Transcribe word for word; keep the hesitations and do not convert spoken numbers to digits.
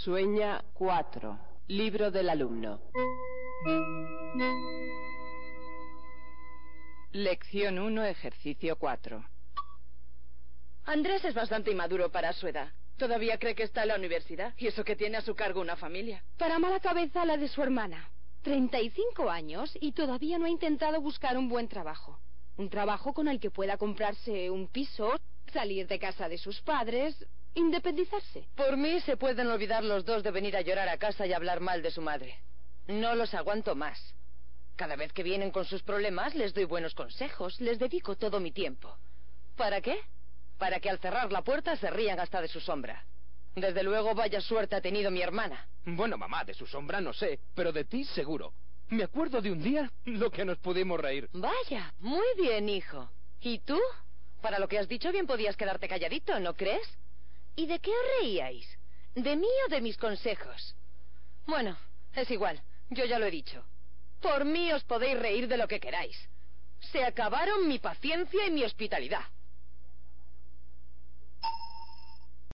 Sueña cuatro. Libro del alumno. Lección uno, ejercicio cuatro. Andrés es bastante inmaduro para su edad. Todavía cree que está en la universidad, y eso que tiene a su cargo una familia. Para mala cabeza la de su hermana. treinta y cinco años y todavía no ha intentado buscar un buen trabajo. Un trabajo con el que pueda comprarse un piso, salir de casa de sus padres, independizarse. Por mí se pueden olvidar los dos de venir a llorar a casa y hablar mal de su madre. No los aguanto más. Cada vez que vienen con sus problemas les doy buenos consejos, les dedico todo mi tiempo. ¿Para qué? Para que al cerrar la puerta se rían hasta de su sombra. Desde luego vaya suerte ha tenido mi hermana. Bueno, mamá, de su sombra no sé, pero de ti seguro. Me acuerdo de un día lo que nos pudimos reír. Vaya, muy bien, hijo. ¿Y tú? Para lo que has dicho bien podías quedarte calladito, ¿no crees? ¿Y de qué os reíais? ¿De mí o de mis consejos? Bueno, es igual, yo ya lo he dicho. Por mí os podéis reír de lo que queráis. Se acabaron mi paciencia y mi hospitalidad.